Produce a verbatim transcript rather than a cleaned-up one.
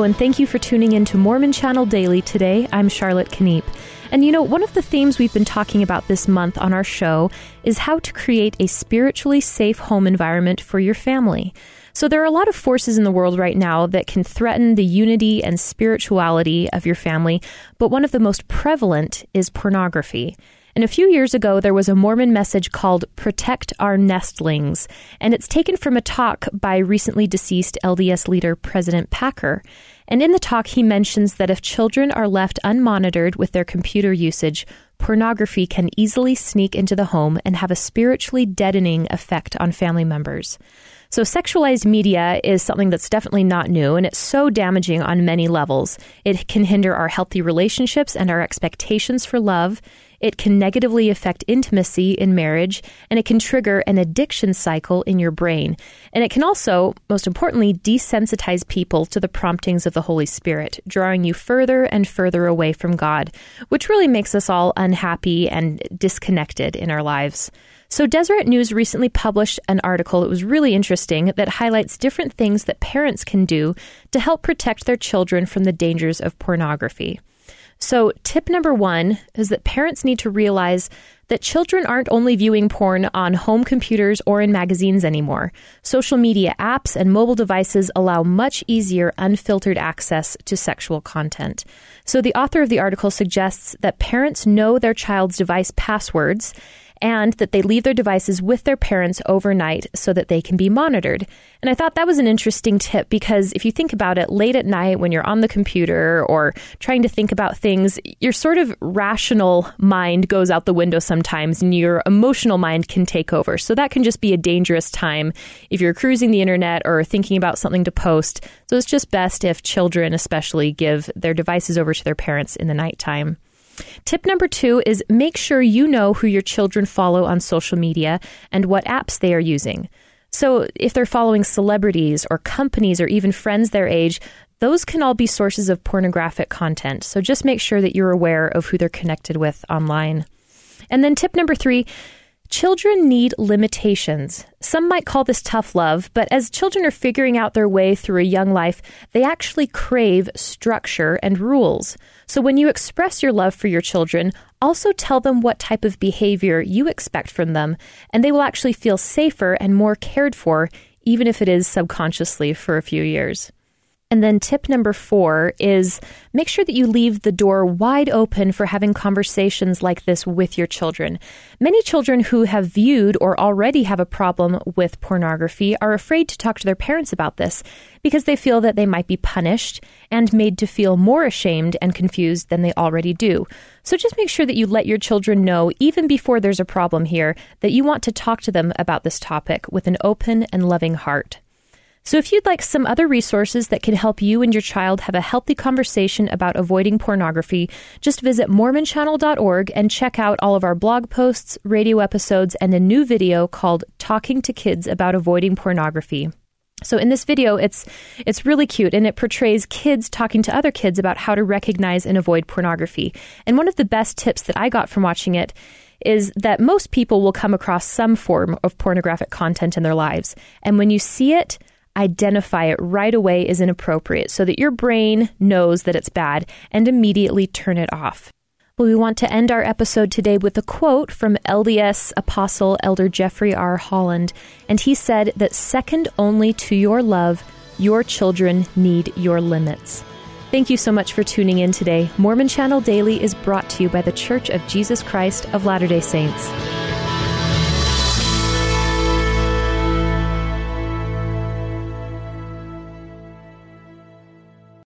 and thank you for tuning in to Mormon Channel Daily today. I'm Charlotte Kniep. And you know, one of the themes we've been talking about this month on our show is how to create a spiritually safe home environment for your family. So there are a lot of forces in the world right now that can threaten the unity and spirituality of your family, but one of the most prevalent is pornography. And a few years ago, there was a Mormon message called Protect Our Nestlings, and it's taken from a talk by recently deceased L D S leader President Packer. And in the talk, he mentions that if children are left unmonitored with their computer usage, pornography can easily sneak into the home and have a spiritually deadening effect on family members. So sexualized media is something that's definitely not new, and it's so damaging on many levels. It can hinder our healthy relationships and our expectations for love. It can negatively affect intimacy in marriage, and it can trigger an addiction cycle in your brain. And it can also, most importantly, desensitize people to the promptings of the Holy Spirit, drawing you further and further away from God, which really makes us all unhappy and disconnected in our lives. So Deseret News recently published an article that was really interesting that highlights different things that parents can do to help protect their children from the dangers of pornography. So tip number one is that parents need to realize that children aren't only viewing porn on home computers or in magazines anymore. Social media apps and mobile devices allow much easier, unfiltered access to sexual content. So the author of the article suggests that parents know their child's device passwords and that they leave their devices with their parents overnight so that they can be monitored. And I thought that was an interesting tip because if you think about it, late at night when you're on the computer or trying to think about things, your sort of rational mind goes out the window sometimes and your emotional mind can take over. So that can just be a dangerous time if you're cruising the internet or thinking about something to post. So it's just best if children especially give their devices over to their parents in the nighttime. Tip number two is make sure you know who your children follow on social media and what apps they are using. So if they're following celebrities or companies or even friends their age, those can all be sources of pornographic content. So just make sure that you're aware of who they're connected with online. And then tip number three, children need limitations. Some might call this tough love, but as children are figuring out their way through a young life, they actually crave structure and rules. So when you express your love for your children, also tell them what type of behavior you expect from them, and they will actually feel safer and more cared for, even if it is subconsciously for a few years. And then tip number four is make sure that you leave the door wide open for having conversations like this with your children. Many children who have viewed or already have a problem with pornography are afraid to talk to their parents about this because they feel that they might be punished and made to feel more ashamed and confused than they already do. So just make sure that you let your children know, even before there's a problem here, that you want to talk to them about this topic with an open and loving heart. So if you'd like some other resources that can help you and your child have a healthy conversation about avoiding pornography, just visit mormon channel dot org and check out all of our blog posts, radio episodes, and a new video called Talking to Kids About Avoiding Pornography. So in this video, it's it's really cute, and it portrays kids talking to other kids about how to recognize and avoid pornography. And one of the best tips that I got from watching it is that most people will come across some form of pornographic content in their lives. And when you see it, identify it right away as inappropriate so that your brain knows that it's bad and immediately turn it off. Well, we want to end our episode today with a quote from L D S Apostle Elder Jeffrey R. Holland, and he said that second only to your love, your children need your limits. Thank you so much for tuning in today. Mormon Channel Daily is brought to you by the Church of Jesus Christ of Latter-day Saints.